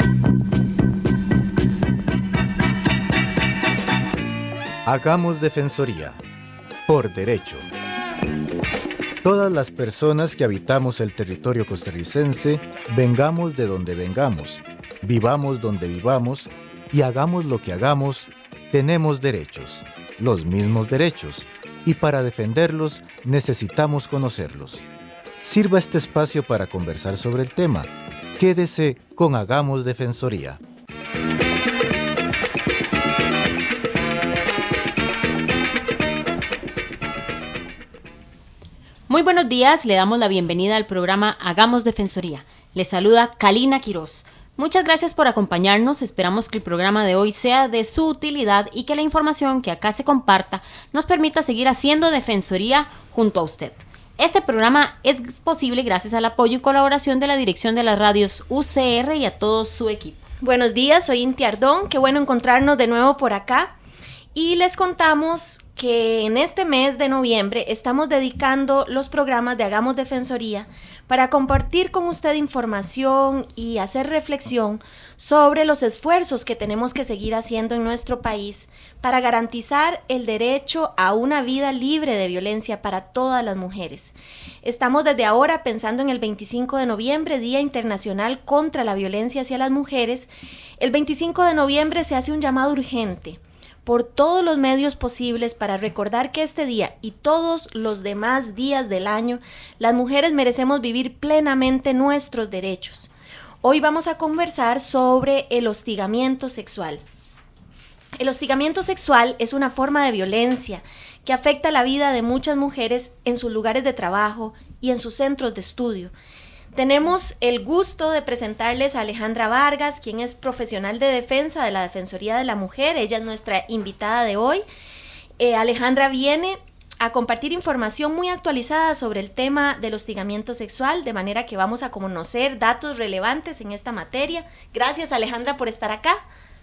Hagamos Defensoría, por derecho. Todas las personas que habitamos el territorio costarricense, vengamos de donde vengamos, vivamos donde vivamos y hagamos lo que hagamos, tenemos derechos, los mismos derechos, y para defenderlos necesitamos conocerlos. Sirva este espacio para conversar sobre el tema. Quédese con Hagamos Defensoría. Muy buenos días, le damos la bienvenida al programa Hagamos Defensoría. Les saluda Kalina Quiroz. Muchas gracias por acompañarnos, esperamos que el programa de hoy sea de su utilidad y que la información que acá se comparta nos permita seguir haciendo defensoría junto a usted. Este programa es posible gracias al apoyo y colaboración de la dirección de las radios UCR y a todo su equipo. Buenos días, soy Inti Ardón, qué bueno encontrarnos de nuevo por acá. Y les contamos que en este mes de noviembre estamos dedicando los programas de Hagamos Defensoría para compartir con usted información y hacer reflexión sobre los esfuerzos que tenemos que seguir haciendo en nuestro país para garantizar el derecho a una vida libre de violencia para todas las mujeres. Estamos desde ahora pensando en el 25 de noviembre, Día Internacional contra la Violencia hacia las Mujeres. El 25 de noviembre se hace un llamado urgente por todos los medios posibles para recordar que este día y todos los demás días del año, las mujeres merecemos vivir plenamente nuestros derechos. Hoy vamos a conversar sobre el hostigamiento sexual. El hostigamiento sexual es una forma de violencia que afecta la vida de muchas mujeres en sus lugares de trabajo y en sus centros de estudio. Tenemos el gusto de presentarles a Alejandra Vargas, quien es profesional de defensa de la Defensoría de la Mujer. Ella es nuestra invitada de hoy. Alejandra viene a compartir información muy actualizada sobre el tema del hostigamiento sexual, de manera que vamos a conocer datos relevantes en esta materia. Gracias, Alejandra, por estar acá.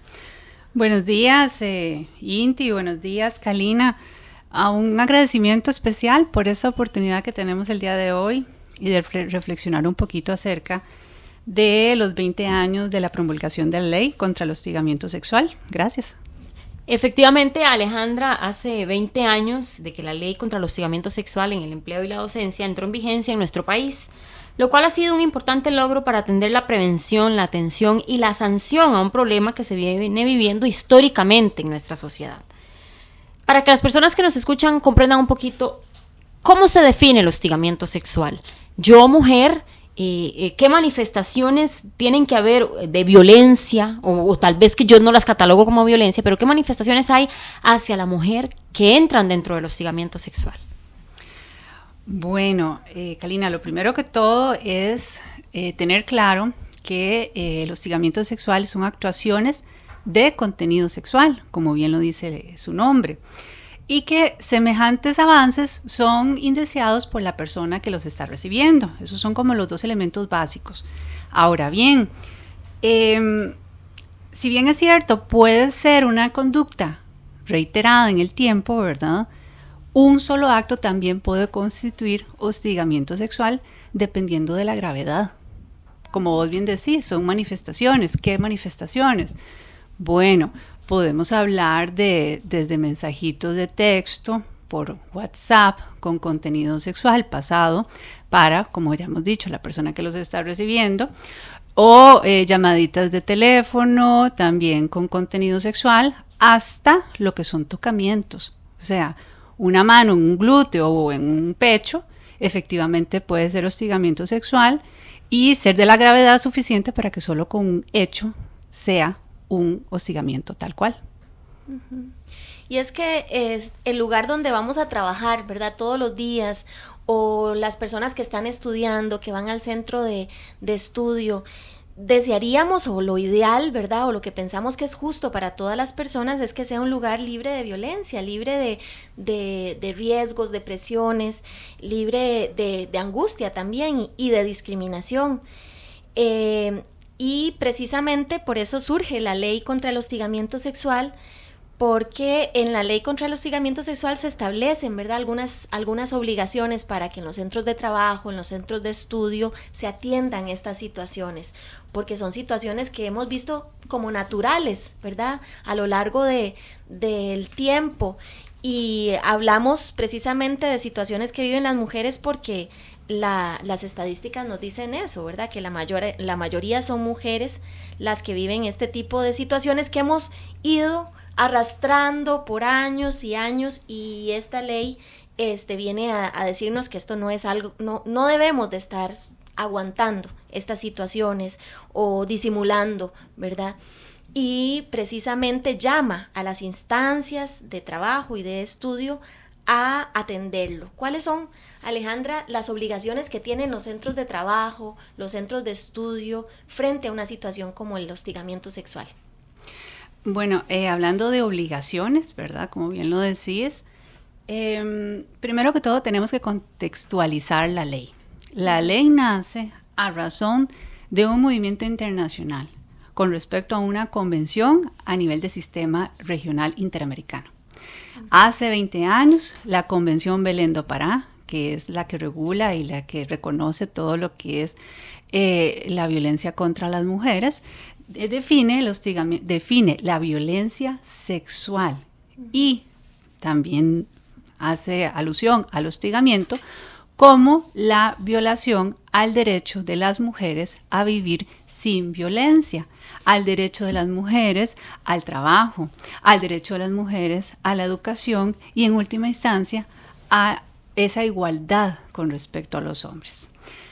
Buenos días, Inti, buenos días, Kalina. Un agradecimiento especial por esta oportunidad que tenemos el día de hoy y de reflexionar un poquito acerca de los 20 años de la promulgación de la ley contra el hostigamiento sexual. Gracias. Efectivamente, Alejandra, hace 20 años de que la ley contra el hostigamiento sexual en el empleo y la docencia entró en vigencia en nuestro país, lo cual ha sido un importante logro para atender la prevención, la atención y la sanción a un problema que se viene viviendo históricamente en nuestra sociedad. Para que las personas que nos escuchan comprendan un poquito cómo se define el hostigamiento sexual. Yo, mujer, ¿qué manifestaciones tienen que haber de violencia? O tal vez que yo no las catalogo como violencia, pero ¿qué manifestaciones hay hacia la mujer que entran dentro del hostigamiento sexual? Bueno, Kalina, lo primero que todo es tener claro que el hostigamiento sexual son actuaciones de contenido sexual, como bien lo dice su nombre, y que semejantes avances son indeseados por la persona que los está recibiendo. Esos son como los dos elementos básicos. Ahora bien, si bien es cierto, puede ser una conducta reiterada en el tiempo, ¿verdad? Un solo acto también puede constituir hostigamiento sexual dependiendo de la gravedad. Como vos bien decís, son manifestaciones. ¿Qué manifestaciones? Bueno, podemos hablar desde mensajitos de texto por WhatsApp con contenido sexual pasado para, como ya hemos dicho, la persona que los está recibiendo, o llamaditas de teléfono también con contenido sexual, hasta lo que son tocamientos. O sea, una mano en un glúteo o en un pecho, efectivamente puede ser hostigamiento sexual y ser de la gravedad suficiente para que solo con un hecho sea un hostigamiento tal cual. Uh-huh. Y es que es el lugar donde vamos a trabajar, ¿verdad? Todos los días, o las personas que están estudiando, que van al centro de estudio, desearíamos, o lo ideal, ¿verdad? O lo que pensamos que es justo para todas las personas es que sea un lugar libre de violencia, libre de riesgos, de presiones, libre de angustia también y de discriminación. Y precisamente por eso surge la ley contra el hostigamiento sexual, porque en la ley contra el hostigamiento sexual se establecen, ¿verdad?, algunas obligaciones para que en los centros de trabajo, en los centros de estudio, se atiendan estas situaciones, porque son situaciones que hemos visto como naturales, ¿verdad?, a lo largo del tiempo. Y hablamos precisamente de situaciones que viven las mujeres porque las estadísticas nos dicen eso, ¿verdad?, que la mayoría son mujeres las que viven este tipo de situaciones que hemos ido arrastrando por años y años, y esta ley viene a decirnos que esto no es algo, no debemos de estar aguantando estas situaciones o disimulando, ¿verdad? Y precisamente llama a las instancias de trabajo y de estudio a atenderlo. ¿Cuáles son, Alejandra, las obligaciones que tienen los centros de trabajo, los centros de estudio frente a una situación como el hostigamiento sexual? Bueno, hablando de obligaciones, ¿verdad? Como bien lo decís, primero que todo tenemos que contextualizar la ley. La ley nace a razón de un movimiento internacional con respecto a una convención a nivel de sistema regional interamericano. Hace 20 años, la Convención Belén do Pará, que es la que regula y la que reconoce todo lo que es la violencia contra las mujeres, define la violencia sexual y también hace alusión al hostigamiento como la violación al derecho de las mujeres a vivir sin violencia, al derecho de las mujeres al trabajo, al derecho de las mujeres a la educación y en última instancia a esa igualdad con respecto a los hombres.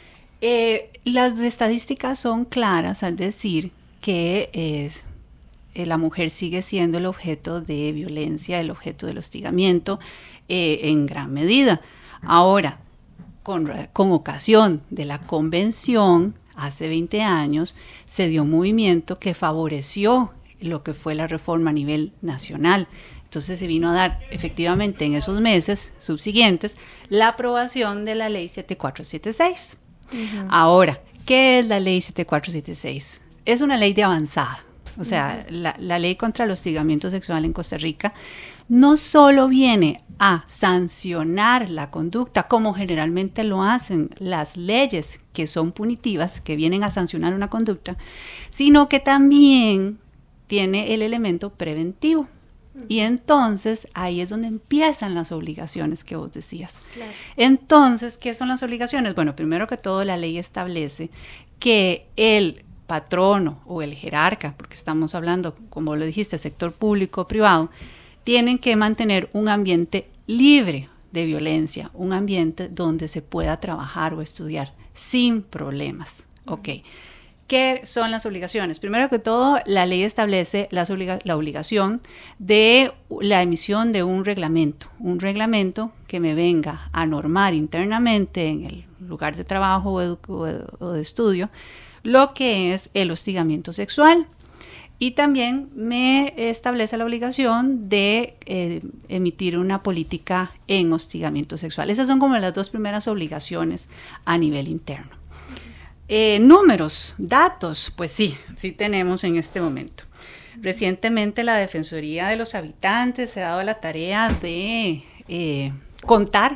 Las estadísticas son claras al decir que la mujer sigue siendo el objeto de violencia, el objeto del hostigamiento en gran medida. Ahora, con ocasión de la convención, hace 20 años, se dio un movimiento que favoreció lo que fue la reforma a nivel nacional. Entonces se vino a dar efectivamente en esos meses subsiguientes la aprobación de la ley 7476. Uh-huh. Ahora, ¿qué es la ley 7476? Es una ley de avanzada. O sea, la ley contra el hostigamiento sexual en Costa Rica no solo viene a sancionar la conducta, como generalmente lo hacen las leyes que son punitivas, que vienen a sancionar una conducta, sino que también tiene el elemento preventivo. Y entonces ahí es donde empiezan las obligaciones que vos decías. Claro. Entonces, ¿qué son las obligaciones? Bueno, primero que todo, la ley establece que el patrono o el jerarca, porque estamos hablando, como lo dijiste, sector público o privado, tienen que mantener un ambiente libre de violencia, un ambiente donde se pueda trabajar o estudiar sin problemas. Ok. ¿Qué son las obligaciones? Primero que todo, la ley establece la obligación de la emisión de un reglamento que me venga a normar internamente en el lugar de trabajo o de estudio lo que es el hostigamiento sexual. Y también me establece la obligación de emitir una política en hostigamiento sexual. Esas son como las dos primeras obligaciones a nivel interno. Números, datos, pues sí tenemos en este momento. Recientemente la Defensoría de los Habitantes se ha dado la tarea de contar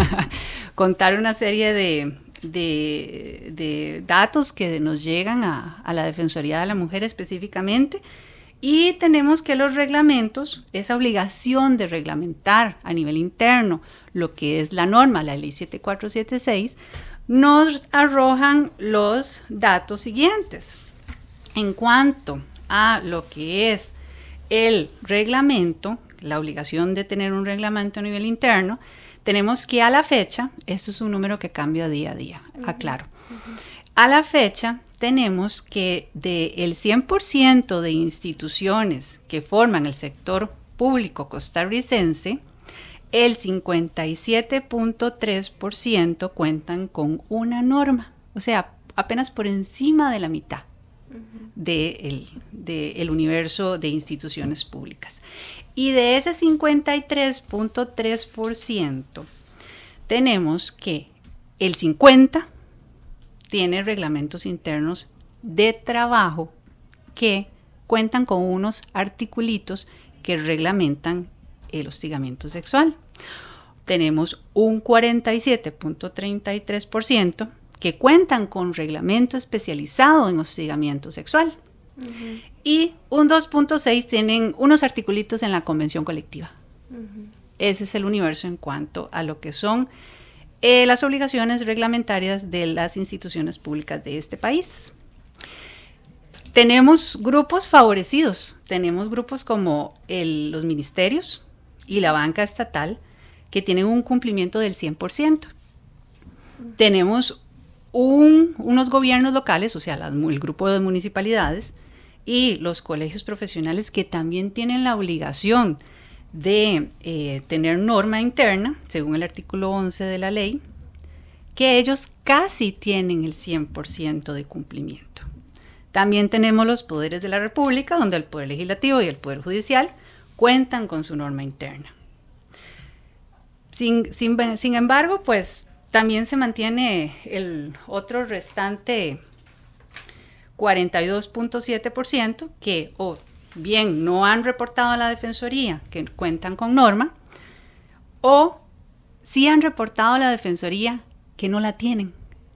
una serie de datos que nos llegan a la Defensoría de la Mujer específicamente, y tenemos que los reglamentos, esa obligación de reglamentar a nivel interno lo que es la norma, la ley 7476, nos arrojan los datos siguientes. En cuanto a lo que es el reglamento, la obligación de tener un reglamento a nivel interno, tenemos que a la fecha, esto es un número que cambia día a día, aclaro. A la fecha tenemos que del 100% de instituciones que forman el sector público costarricense, el 57.3% cuentan con una norma, o sea, apenas por encima de la mitad del universo de instituciones públicas. Y de ese 53.3% tenemos que el 50% tiene reglamentos internos de trabajo que cuentan con unos articulitos que reglamentan el hostigamiento sexual. Tenemos un 47.33% que cuentan con reglamento especializado en hostigamiento sexual. Uh-huh. Y un 2.6% tienen unos articulitos en la convención colectiva. Uh-huh. Ese es el universo en cuanto a lo que son las obligaciones reglamentarias de las instituciones públicas de este país. Tenemos grupos favorecidos, tenemos grupos como los ministerios y la banca estatal que tienen un cumplimiento del 100%. Tenemos unos gobiernos locales, o sea, el grupo de municipalidades y los colegios profesionales que también tienen la obligación de tener norma interna, según el artículo 11 de la ley, que ellos casi tienen el 100% de cumplimiento. También tenemos los poderes de la República, donde el Poder Legislativo y el Poder Judicial cuentan con su norma interna. Sin embargo, pues también se mantiene el otro restante 42.7% que bien no han reportado a la Defensoría que cuentan con norma, o sí han reportado a la Defensoría que no la tienen,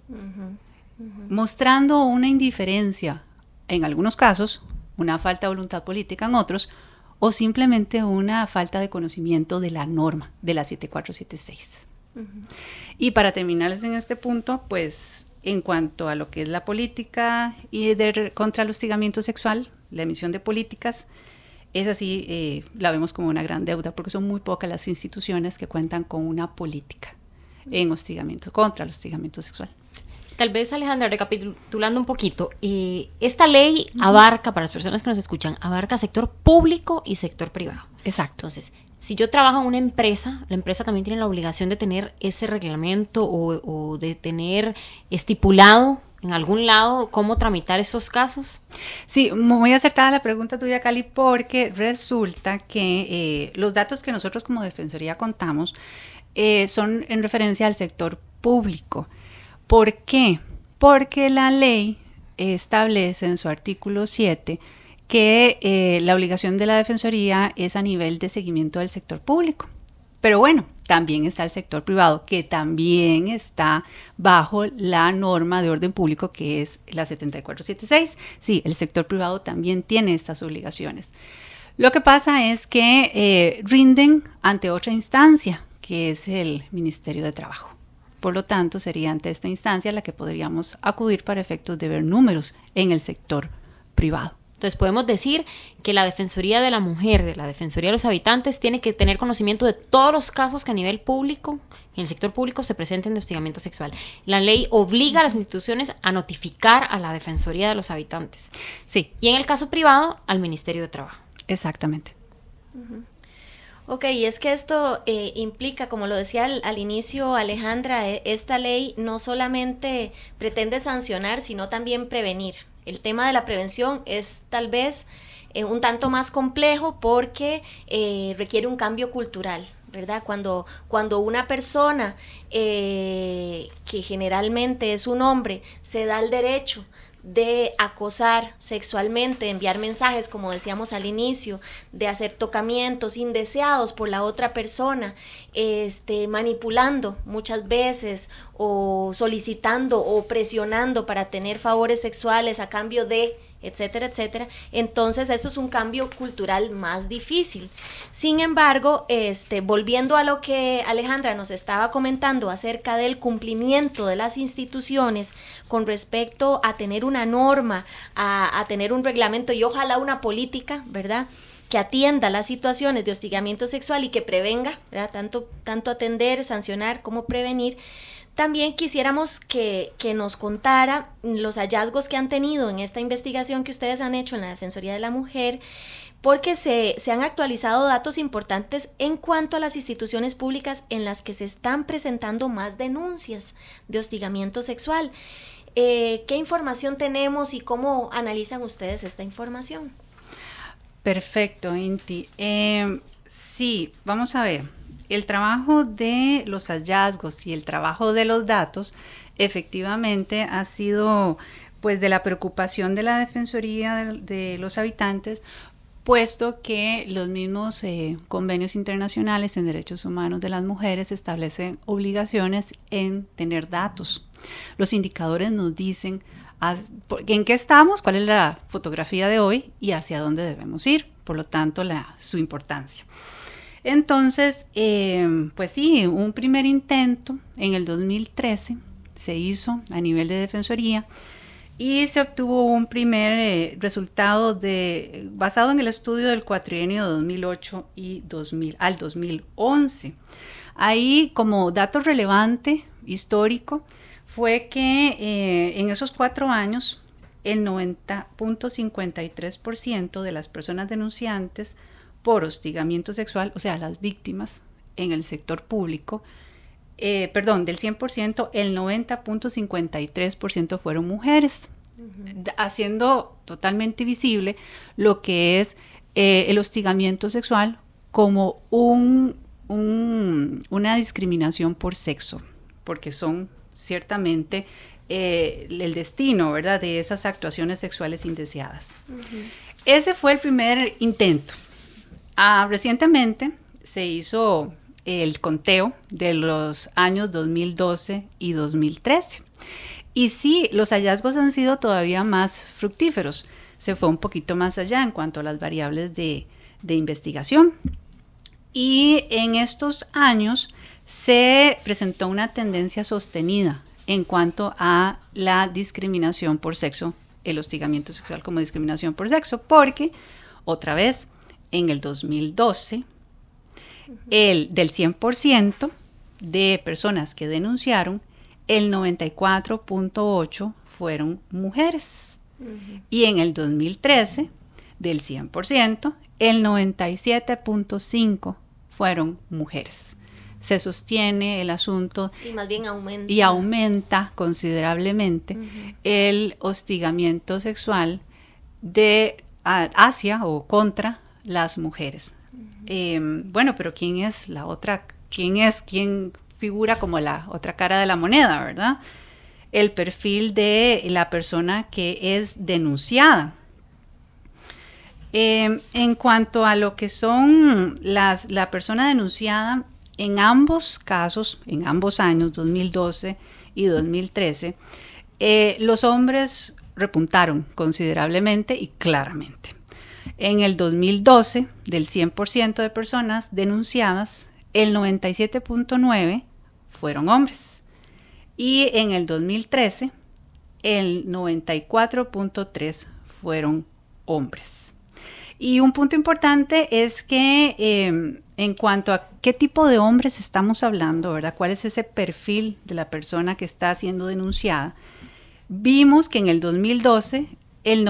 mostrando una indiferencia en algunos casos, una falta de voluntad política en otros, o simplemente una falta de conocimiento de la norma de la 7476. Y para terminarles en este punto, pues en cuanto a lo que es la política y contra el hostigamiento sexual, la emisión de políticas, es así, la vemos como una gran deuda porque son muy pocas las instituciones que cuentan con una política en hostigamiento, contra el hostigamiento sexual. Tal vez, Alejandra, recapitulando un poquito, esta ley abarca, para las personas que nos escuchan, abarca sector público y sector privado. Exacto. Entonces, si yo trabajo en una empresa, la empresa también tiene la obligación de tener ese reglamento o de tener estipulado en algún lado cómo tramitar esos casos. Sí, muy acertada la pregunta tuya, Cali, porque resulta que los datos que nosotros como Defensoría contamos son en referencia al sector público. ¿Por qué? Porque la ley establece en su artículo 7 que la obligación de la Defensoría es a nivel de seguimiento del sector público. Pero bueno, también está el sector privado, que también está bajo la norma de orden público, que es la 7476. Sí, el sector privado también tiene estas obligaciones. Lo que pasa es que rinden ante otra instancia, que es el Ministerio de Trabajo. Por lo tanto, sería ante esta instancia la que podríamos acudir para efectos de ver números en el sector privado. Entonces podemos decir que la Defensoría de la Mujer, de la Defensoría de los Habitantes, tiene que tener conocimiento de todos los casos que a nivel público, en el sector público, se presenten de hostigamiento sexual. La ley obliga a las instituciones a notificar a la Defensoría de los Habitantes. Sí. Y en el caso privado, al Ministerio de Trabajo. Exactamente. Ok, y es que esto implica, como lo decía al inicio Alejandra, esta ley no solamente pretende sancionar, sino también prevenir. El tema de la prevención es tal vez un tanto más complejo porque requiere un cambio cultural, ¿verdad? Cuando una persona que generalmente es un hombre se da el derecho de acosar sexualmente, enviar mensajes, como decíamos al inicio, de hacer tocamientos indeseados por la otra persona, manipulando muchas veces o solicitando o presionando para tener favores sexuales a cambio de, etcétera, etcétera. Entonces eso es un cambio cultural más difícil. Sin embargo, volviendo a lo que Alejandra nos estaba comentando acerca del cumplimiento de las instituciones con respecto a tener una norma, a tener un reglamento y ojalá una política, ¿verdad?, que atienda las situaciones de hostigamiento sexual y que prevenga, ¿verdad?, tanto atender, sancionar como prevenir. También quisiéramos que nos contara los hallazgos que han tenido en esta investigación que ustedes han hecho en la Defensoría de la Mujer, porque se han actualizado datos importantes en cuanto a las instituciones públicas en las que se están presentando más denuncias de hostigamiento sexual. ¿Qué información tenemos y cómo analizan ustedes esta información? Perfecto, Inti. Sí, vamos a ver. El trabajo de los hallazgos y el trabajo de los datos efectivamente ha sido pues de la preocupación de la Defensoría de los Habitantes, puesto que los mismos convenios internacionales en derechos humanos de las mujeres establecen obligaciones en tener datos. Los indicadores nos dicen en qué estamos, cuál es la fotografía de hoy y hacia dónde debemos ir, por lo tanto su importancia. Entonces, pues sí, un primer intento en el 2013 se hizo a nivel de Defensoría y se obtuvo un primer resultado basado en el estudio del cuatrienio 2008 y 2011. Ahí, como dato relevante histórico, fue que en esos 4 años el 90.53% de las personas denunciantes por hostigamiento sexual, o sea, las víctimas en el sector público, del 100%, el 90.53% fueron mujeres, haciendo totalmente visible lo que es el hostigamiento sexual como una discriminación por sexo, porque son ciertamente el destino, ¿verdad?, de esas actuaciones sexuales indeseadas. Ese fue el primer intento. Recientemente se hizo el conteo de los años 2012 y 2013. Y sí, los hallazgos han sido todavía más fructíferos. Se fue un poquito más allá en cuanto a las variables de investigación. Y en estos años se presentó una tendencia sostenida en cuanto a la discriminación por sexo, el hostigamiento sexual como discriminación por sexo, porque, otra vez, en el 2012, del 100% de personas que denunciaron, el 94.8% fueron mujeres. Y en el 2013, del 100%, el 97.5% fueron mujeres. Se sostiene el asunto y más bien aumenta considerablemente el hostigamiento sexual hacia o contra las mujeres. Bueno, pero ¿quién es la otra? ¿Quién figura como la otra cara de la moneda, verdad? El perfil de la persona que es denunciada. En cuanto a lo que son la persona denunciada, en ambos casos, en ambos años, 2012 y 2013, los hombres repuntaron considerablemente y claramente. En el 2012, del 100% de personas denunciadas, el 97.9% fueron hombres. Y en el 2013, el 94.3% fueron hombres. Y un punto importante es que en cuanto a qué tipo de hombres estamos hablando, ¿verdad? ¿Cuál es ese perfil de la persona que está siendo denunciada? Vimos que en el 2012 el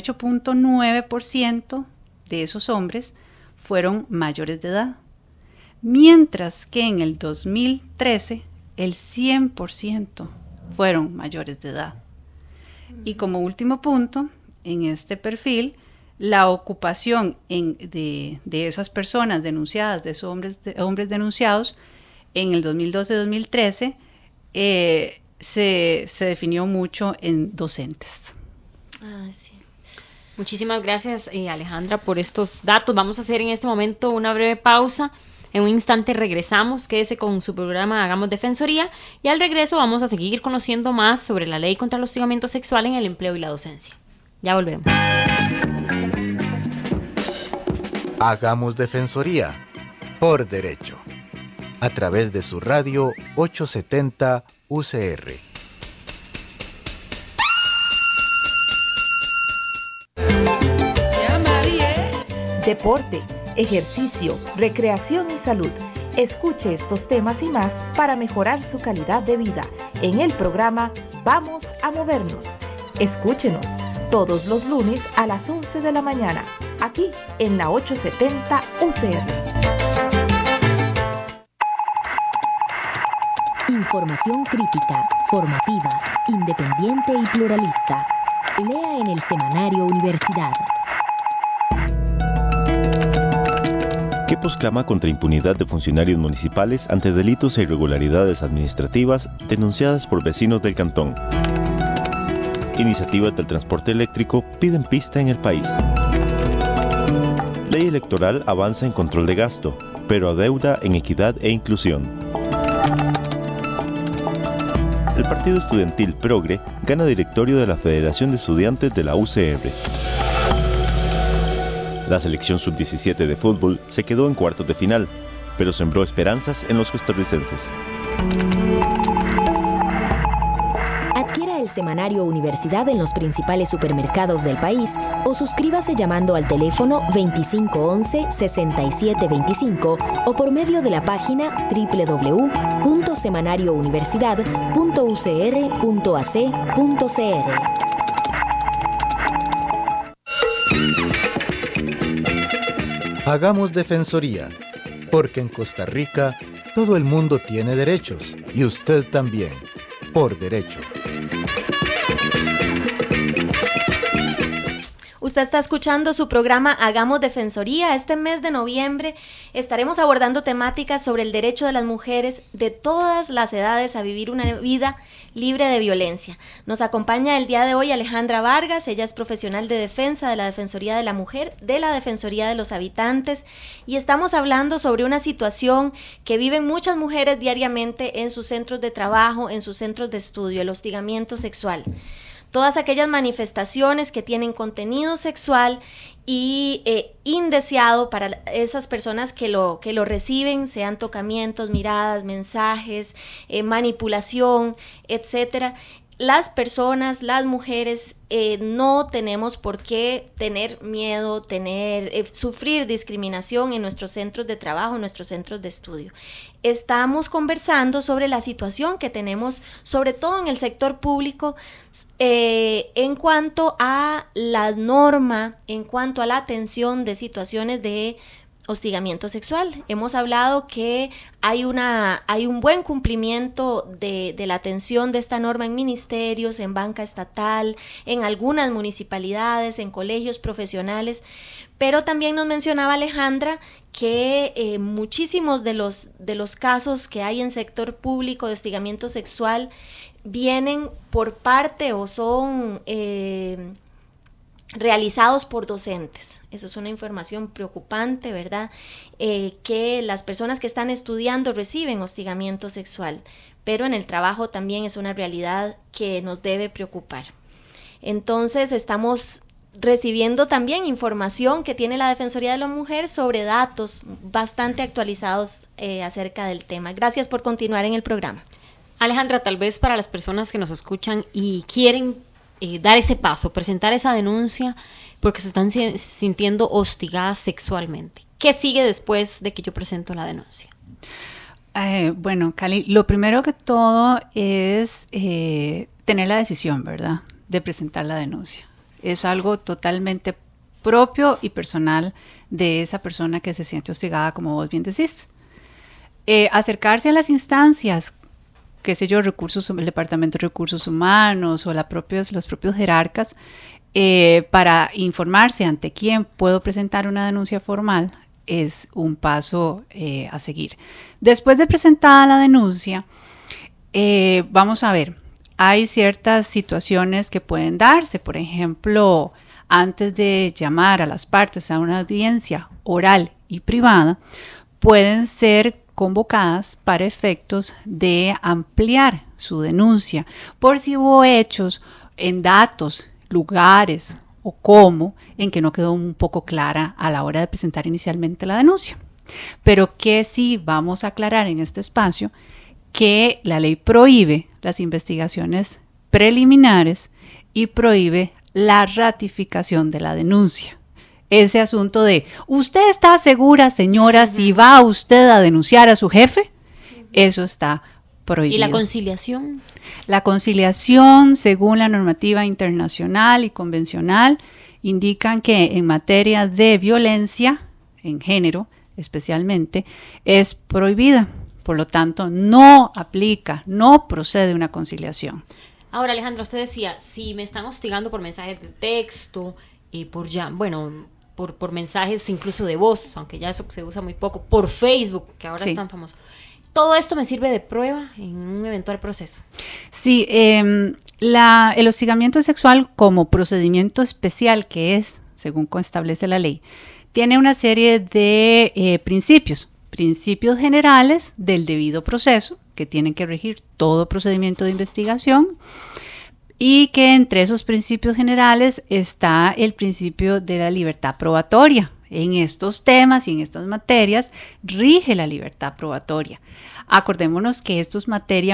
98.9% de esos hombres fueron mayores de edad, mientras que en el 2013 el 100% fueron mayores de edad. Y como último punto, en este perfil, la ocupación de esas personas denunciadas, de esos hombres denunciados, en el 2012-2013 se definió mucho en docentes. Sí. Muchísimas gracias, Alejandra, por estos datos. Vamos a hacer en este momento una breve pausa. En un instante regresamos. Quédese con su programa Hagamos Defensoría y al regreso vamos a seguir conociendo más sobre la ley contra el hostigamiento sexual en el empleo y la docencia. Ya volvemos. Hagamos Defensoría por derecho, a través de su radio 870 UCR. Deporte, ejercicio, recreación y salud. Escuche estos temas y más para mejorar su calidad de vida en el programa Vamos a Movernos. Escúchenos todos los lunes a las 11 de la mañana, aquí en la 870 UCR. Información crítica, formativa, independiente y pluralista. Lea en el Semanario Universidad. Quepos clama contra impunidad de funcionarios municipales ante delitos e irregularidades administrativas denunciadas por vecinos del cantón. Iniciativas del transporte eléctrico piden pista en el país. ley electoral avanza en control de gasto, pero adeuda en equidad e inclusión. El partido estudiantil Progre gana directorio de la Federación de Estudiantes de la UCR. La selección sub-17 de fútbol se quedó en cuartos de final, pero sembró esperanzas en los costarricenses. Adquiera el semanario Universidad en los principales supermercados del país o suscríbase llamando al teléfono 2511-6725 o por medio de la página www.semanariouniversidad.ucr.ac.cr. Hagamos defensoría, porque en Costa Rica todo el mundo tiene derechos y usted también, por derecho. Usted está escuchando su programa Hagamos Defensoría. Este mes de noviembre estaremos abordando temáticas sobre el derecho de las mujeres de todas las edades a vivir una vida libre de violencia. Nos acompaña el día de hoy Alejandra Vargas. Ella es profesional de defensa de la Defensoría de la Mujer, de la Defensoría de los Habitantes, y estamos hablando sobre una situación que viven muchas mujeres diariamente en sus centros de trabajo, en sus centros de estudio, el hostigamiento sexual. Todas aquellas manifestaciones que tienen contenido sexual y indeseado para esas personas que lo reciben, sean tocamientos, miradas, mensajes, manipulación, etcétera. Las personas, las mujeres, no tenemos por qué tener miedo, sufrir discriminación en nuestros centros de trabajo, en nuestros centros de estudio. Estamos conversando sobre la situación que tenemos, sobre todo en el sector público, en cuanto a la norma, en cuanto a la atención de situaciones de hostigamiento sexual. Hemos hablado que hay un buen cumplimiento de la atención de esta norma en ministerios, en banca estatal, en algunas municipalidades, en colegios profesionales, pero también nos mencionaba Alejandra que muchísimos de los casos que hay en sector público de hostigamiento sexual vienen por parte o son realizados por docentes. Eso es una información preocupante, ¿verdad? Que las personas que están estudiando reciben hostigamiento sexual, pero en el trabajo también es una realidad que nos debe preocupar. Entonces estamos recibiendo también información que tiene la Defensoría de la Mujer sobre datos bastante actualizados acerca del tema. Gracias por continuar en el programa. Alejandra, tal vez para las personas que nos escuchan y quieren dar ese paso, presentar esa denuncia porque se están sintiendo hostigadas sexualmente. ¿Qué sigue después de que yo presento la denuncia? Bueno, Cali, lo primero que todo es tener la decisión, ¿verdad?, de presentar la denuncia. Es algo totalmente propio y personal de esa persona que se siente hostigada, como vos bien decís. Acercarse a las instancias, qué sé yo, el Departamento de Recursos Humanos o los propios jerarcas, para informarse ante quién puedo presentar una denuncia formal, es un paso a seguir. Después de presentada la denuncia, vamos a ver, hay ciertas situaciones que pueden darse. Por ejemplo, antes de llamar a las partes a una audiencia oral y privada, pueden ser convocadas para efectos de ampliar su denuncia por si hubo hechos en datos, lugares o cómo en que no quedó un poco clara a la hora de presentar inicialmente la denuncia. Pero que sí vamos a aclarar en este espacio que la ley prohíbe las investigaciones preliminares y prohíbe la ratificación de la denuncia. Ese asunto de, ¿usted está segura, señora, si va usted a denunciar a su jefe? Eso está prohibido. ¿Y la conciliación? La conciliación, según la normativa internacional y convencional, indican que en materia de violencia, en género especialmente, es prohibida. Por lo tanto, no aplica, no procede una conciliación. Ahora, Alejandra, usted decía, si me están hostigando por mensajes de texto, por mensajes incluso de voz, aunque ya eso se usa muy poco, por Facebook, que ahora es tan famoso. ¿Todo esto me sirve de prueba en un eventual proceso? Sí, el hostigamiento sexual como procedimiento especial que es, según establece la ley, tiene una serie de principios generales del debido proceso que tienen que regir todo procedimiento de investigación, y que entre esos principios generales está el principio de la libertad probatoria. En estos temas y en estas materias rige la libertad probatoria. Acordémonos que esto es materia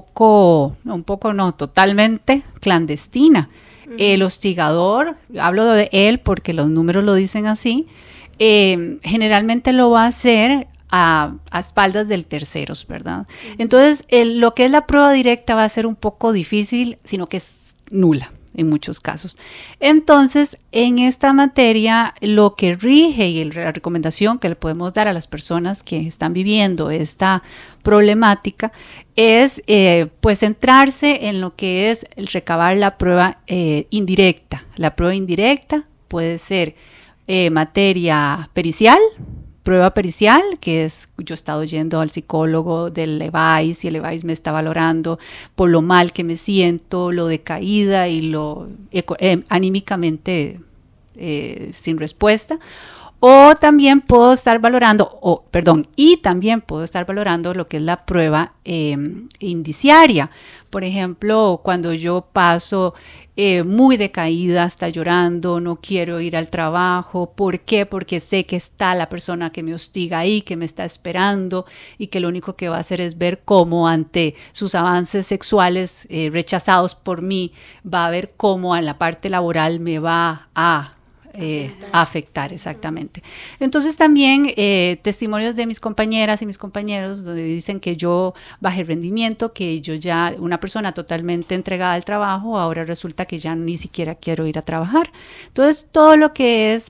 totalmente clandestina. El hostigador, hablo de él porque los números lo dicen así, generalmente lo va a hacer a espaldas del terceros, ¿verdad? Entonces, lo que es la prueba directa va a ser un poco difícil, sino que es nula en muchos casos. Entonces, en esta materia, lo que rige y la recomendación que le podemos dar a las personas que están viviendo esta problemática es pues centrarse en lo que es el recabar la prueba indirecta. La prueba indirecta puede ser materia pericial, prueba pericial, que es, yo he estado yendo al psicólogo del EVAIS y el EVAIS me está valorando por lo mal que me siento, lo decaída y lo anímicamente sin respuesta. O también puedo estar valorando, y también puedo estar valorando lo que es la prueba indiciaria. Por ejemplo, cuando yo paso muy decaída, hasta llorando, no quiero ir al trabajo. ¿Por qué? Porque sé que está la persona que me hostiga ahí, que me está esperando y que lo único que va a hacer es ver cómo ante sus avances sexuales rechazados por mí, va a ver cómo en la parte laboral me va a afectar, exactamente. Entonces también testimonios de mis compañeras y mis compañeros donde dicen que yo bajé el rendimiento, que yo ya, una persona totalmente entregada al trabajo, ahora resulta que ya ni siquiera quiero ir a trabajar. Entonces todo lo que es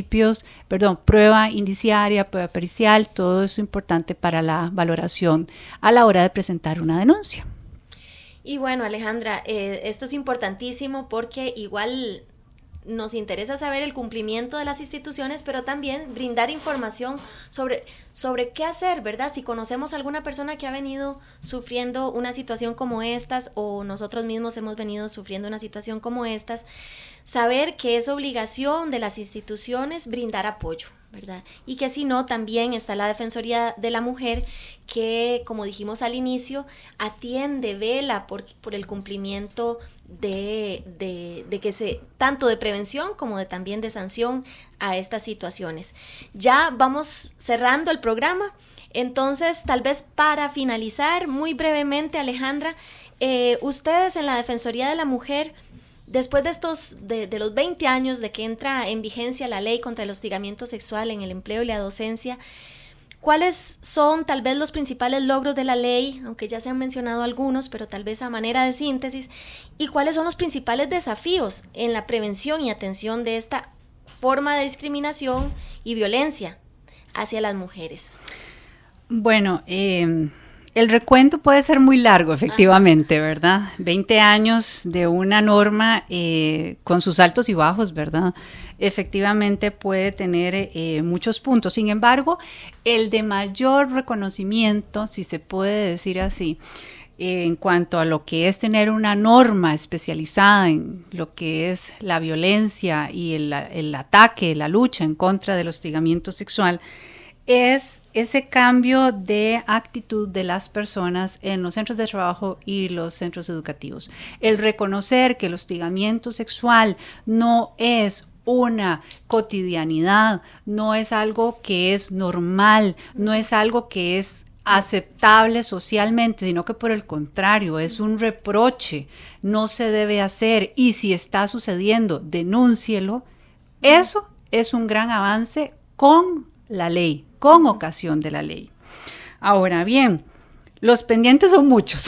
prueba indiciaria, prueba pericial, todo eso es importante para la valoración a la hora de presentar una denuncia. Y bueno, Alejandra, esto es importantísimo porque igual nos interesa saber el cumplimiento de las instituciones, pero también brindar información sobre qué hacer, ¿verdad? Si conocemos a alguna persona que ha venido sufriendo una situación como estas, o nosotros mismos hemos venido sufriendo una situación como estas, saber que es obligación de las instituciones brindar apoyo, ¿verdad? Y que si no, también está la Defensoría de la Mujer que, como dijimos al inicio, atiende, vela por el cumplimiento de que tanto de prevención como también de sanción a estas situaciones. Ya vamos cerrando el programa, entonces tal vez para finalizar muy brevemente, Alejandra, ustedes en la Defensoría de la Mujer, después de los 20 años de que entra en vigencia la ley contra el hostigamiento sexual en el empleo y la docencia, ¿cuáles son tal vez los principales logros de la ley? Aunque ya se han mencionado algunos, pero tal vez a manera de síntesis. ¿Y cuáles son los principales desafíos en la prevención y atención de esta forma de discriminación y violencia hacia las mujeres? Bueno, el recuento puede ser muy largo, efectivamente, ¿verdad? 20 años de una norma con sus altos y bajos, ¿verdad? Efectivamente puede tener muchos puntos. Sin embargo, el de mayor reconocimiento, si se puede decir así, en cuanto a lo que es tener una norma especializada en lo que es la violencia y el ataque, la lucha en contra del hostigamiento sexual, es ese cambio de actitud de las personas en los centros de trabajo y los centros educativos. El reconocer que el hostigamiento sexual no es una cotidianidad, no es algo que es normal, no es algo que es aceptable socialmente, sino que por el contrario es un reproche, no se debe hacer, y si está sucediendo, denúncielo. Eso es un gran avance con la ley, con ocasión de la ley. Ahora bien, los pendientes son muchos.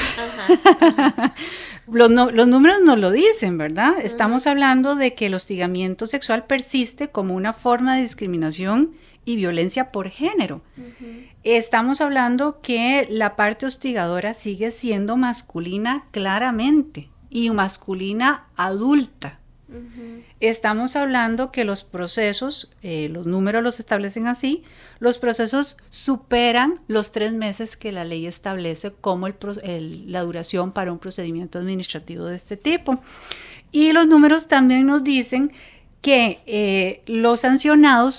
Los números nos lo dicen, ¿verdad? Estamos hablando de que el hostigamiento sexual persiste como una forma de discriminación y violencia por género. Estamos hablando que la parte hostigadora sigue siendo masculina claramente y masculina adulta. Estamos hablando que los procesos, los números los establecen así, los procesos superan los 3 meses que la ley establece como la duración para un procedimiento administrativo de este tipo. Y los números también nos dicen que los sancionados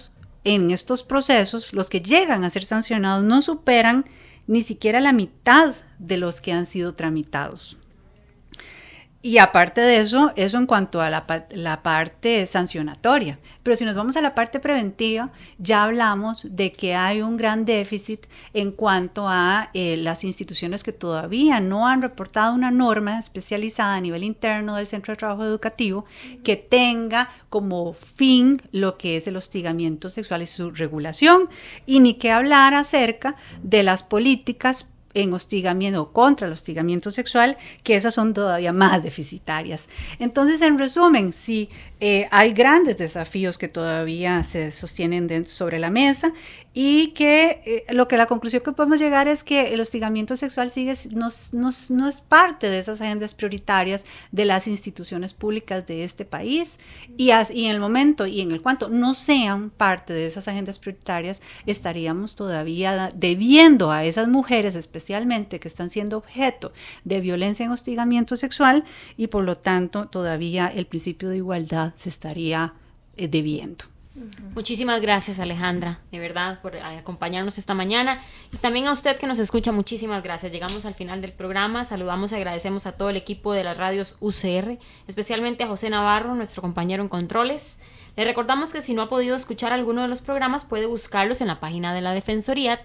en estos procesos, los que llegan a ser sancionados no superan ni siquiera la mitad de los que han sido tramitados. Y aparte de eso en cuanto a la parte sancionatoria. Pero si nos vamos a la parte preventiva, ya hablamos de que hay un gran déficit en cuanto a las instituciones que todavía no han reportado una norma especializada a nivel interno del Centro de Trabajo Educativo que tenga como fin lo que es el hostigamiento sexual y su regulación, y ni que hablar acerca de las políticas en hostigamiento, contra el hostigamiento sexual, que esas son todavía más deficitarias. Entonces, en resumen, sí, hay grandes desafíos que todavía se sostienen sobre la mesa, y que la conclusión que podemos llegar es que el hostigamiento sexual no es parte de esas agendas prioritarias de las instituciones públicas de este país, y en el momento y en el cuanto no sean parte de esas agendas prioritarias, estaríamos todavía debiendo a esas mujeres especialmente que están siendo objeto de violencia en hostigamiento sexual, y por lo tanto todavía el principio de igualdad se estaría debiendo. Muchísimas gracias, Alejandra, de verdad, por acompañarnos esta mañana, y también a usted que nos escucha, muchísimas gracias. Llegamos al final del programa. Saludamos y agradecemos a todo el equipo de las radios UCR, especialmente a José Navarro, nuestro compañero en controles. Le recordamos que si no ha podido escuchar alguno de los programas, puede buscarlos en la página de la Defensoría,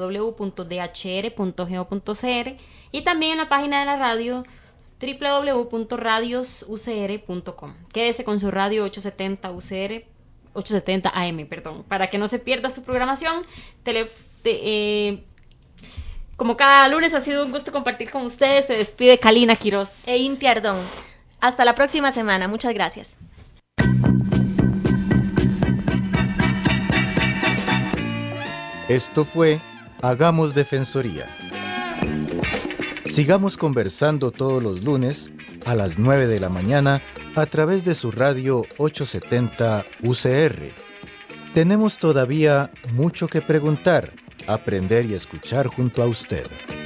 www.dhr.go.cr, y también en la página de la radio, www.radiosucr.com. Quédese con su radio 870 AM, para que no se pierda su programación. Como cada lunes, ha sido un gusto compartir con ustedes. Se despide Kalina Quiroz e Inti Ardón. Hasta la próxima semana. Muchas gracias. Esto fue Hagamos Defensoría. Sigamos conversando todos los lunes a las 9 de la mañana a través de su radio 870 UCR. Tenemos todavía mucho que preguntar, aprender y escuchar junto a usted.